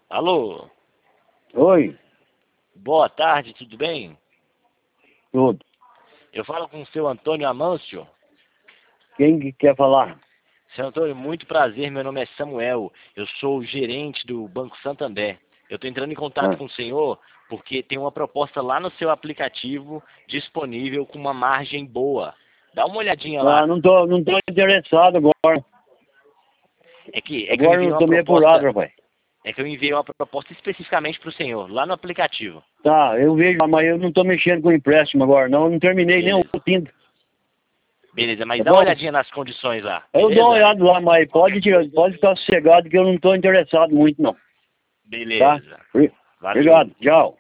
Alô, Oi, boa tarde, tudo bem? tudo. Eu falo com o seu Antônio Amâncio. Quem que quer falar? Seu Antônio, muito prazer, meu nome é Samuel, eu sou o gerente do Banco Santander. Eu estou entrando em contato Ah, com o senhor porque tem uma proposta lá no seu aplicativo disponível com uma margem boa. Dá uma olhadinha lá. não tô interessado agora. É que eu Agora enviei eu uma tô meio apurado, proposta, rapaz. é que eu enviei uma proposta especificamente para o senhor, lá no aplicativo. Tá, eu vejo, mas eu não tô mexendo com empréstimo agora, não. Eu não terminei nem o Beleza. tinta, Beleza, mas tá dá uma bom? olhadinha nas condições lá, Eu dou uma beleza? olhada lá, mas pode ficar sossegado que eu não tô interessado muito, não. Tá? Beleza. Valeu. Obrigado, tchau.